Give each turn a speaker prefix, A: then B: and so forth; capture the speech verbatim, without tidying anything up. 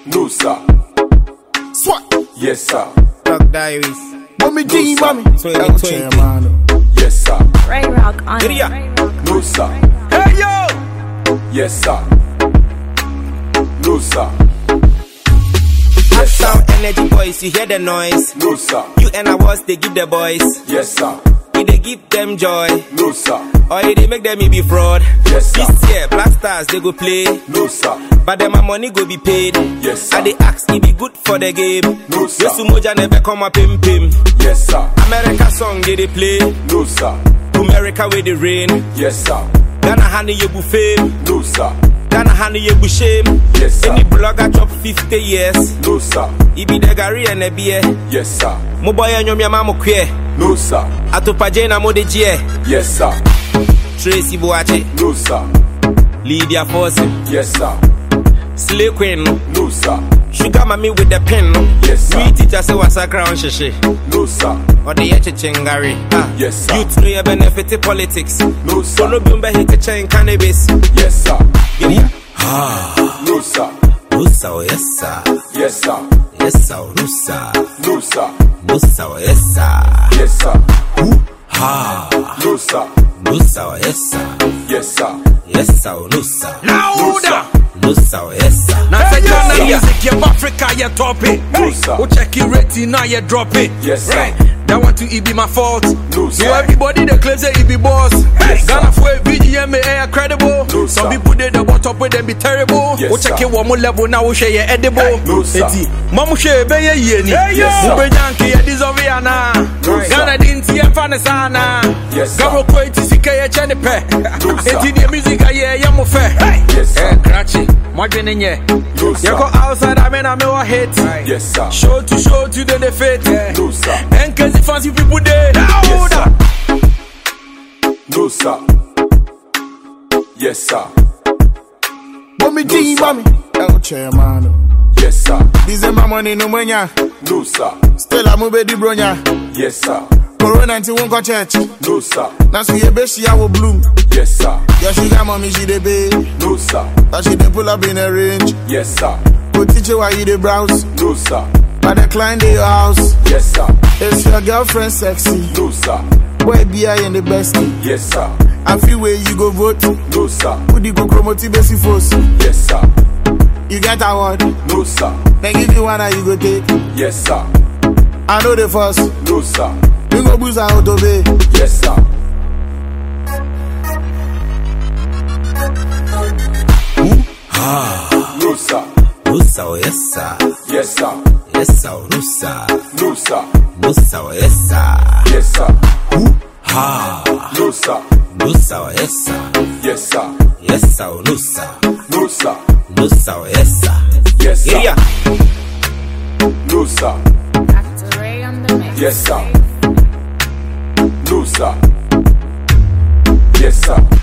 A: No, sir.
B: Swat.
A: Yes, sir.
C: Rock Diaries.
B: Mommy
A: No,
B: G,
A: sir.
B: mommy.
C: twenty twenty.
A: Yes, sir.
D: Ray Rock on it.
C: Yeah.
D: Ray Rock.
A: No, sir.
C: Hey yo!
A: Yes, sir. No, sir. Yes,
C: Uptown
A: sir.
C: Energy boys, you hear the noise.
A: No, sir.
C: You and awards, they give the boys.
A: Yes, sir.
C: It they give them joy.
A: No, sir.
C: Or it they make them be fraud.
A: Yes, sir.
C: This year, Black Stars, they go play.
A: No, sir.
C: But then my money go be paid.
A: Yes, sir.
C: And they ask, it be good for the game.
A: No, sir.
C: Yes, Umoja never come up pim pim.
A: Yes, sir.
C: America song, they they play.
A: No, sir.
C: America with the rain.
A: Yes, sir.
C: Ghana honey, you bu fame.
A: No, sir.
C: Ghana honey, you bu shame.
A: Yes, sir.
C: Any blogger drop fifty years.
A: No, sir.
C: It be the Gary and the beer.
A: Yes, sir.
C: Mo boy and your mama queer.
A: No, sir.
C: Atopa Jena mo de jie.
A: Yes, sir.
C: Tracy Boache.
A: No, sir.
C: Lydia Forsen.
A: Yes, sir.
C: Slay Queen.
A: No, sir.
C: Sugar mommy with the pen.
A: Yes, sir.
C: We teacher say what's a crown shishi.
A: No, sir.
C: Or the yeche chingari. Ah.
A: Yes, sir.
C: Youth know your benefit politics.
A: No,
C: So
A: sir.
C: no bimba hit the chain cannabis.
A: Yes, sir.
C: Gideon.
A: No, sir.
C: Nusa o yes sir.
A: Yes, sir.
C: Yes sir. Nusa.
A: No, sir.
C: Nusa o yes sir.
A: Yes, sir.
C: Ha.
A: No, sir.
C: Nusa o yes sir.
A: Yes, sir.
C: Yes sir. Nusa.
A: No, sir.
C: Nusa o yes sir.
E: Now say Ghana
C: Yeah.
E: music, you Africa, you top it.
A: No, sir.
E: Oh, check it rating, now you drop it.
A: Yes, sir.
E: Right. That want to it be my fault.
A: No,
E: So
A: sir.
E: everybody they claim say it be boss.
A: Yes,
E: Ghana
A: sir.
E: for a V G M A credible.
A: No,
E: Some
A: sir.
E: people they the bottom with them be terrible.
A: Yes,
E: Oh, check
A: sir.
E: it one more level now we share your edible.
A: No, sir.
E: Eti, mamu share be ye ye ni.
A: Yes, sir.
E: Ube nyanki ye deserve ya na.
A: No, sir.
E: Ghana dinti ye fane sana.
A: Yes, sir.
E: Garo ko eti sika ye chene pe.
A: No, sir.
E: Eti the music ye ye mo fe.
A: Yes, sir.
E: Eh, cratchy. Madwene nye.
A: No, sir.
E: You go outside, I mean, I mean, what hit.
A: Yes, sir.
E: Show to show to the defeat.
A: No, sir.
E: And cause the fancy people there.
A: Yes, sir. No, sir. Yes, sir.
B: Mommy G,
A: sir.
B: mommy. El chairman.
A: Yes, sir.
B: December money no mwenya.
A: No, sir.
B: Stella mube di bronya.
A: Yes, sir.
B: Corona until won't go church.
A: No, sir.
B: Now see your best she will bloom.
A: Yes, sir.
B: Your sugar mommy she dey pay.
A: No, sir.
B: That she dey pull up in a range.
A: Yes, sir.
B: Go teach you why you dey browse.
A: No, sir.
B: But the client dey your house.
A: Yes, sir.
B: Is your girlfriend sexy?
A: No, sir.
B: Boy be I in the best.
A: Yes, sir.
B: I feel where you go vote.
A: No, sir.
B: Who di go promote basic force?
A: Yes, sir.
B: You get award.
A: No, sir.
B: Then give you one and you go take.
A: Yes, sir.
B: I know the first.
A: No, sir.
B: You go boost out of it.
A: Yes, sir. No, sir.
C: Nusa o yes sir.
A: Yes, sir.
C: Yes sir. Nusa.
A: No, sir.
C: Nusa o yes sir.
A: Yes, sir.
C: Ha.
A: No, sir.
C: Nusa o yes sir.
A: Yes, sir.
C: Yes sir. Nusa.
A: No, sir.
C: Nusa o yes sir.
A: Yes, sir.
C: Yeah.
A: No, sir.
D: Doctor Ray on the mix.
A: Yes, sir. No, sir. Yes, sir.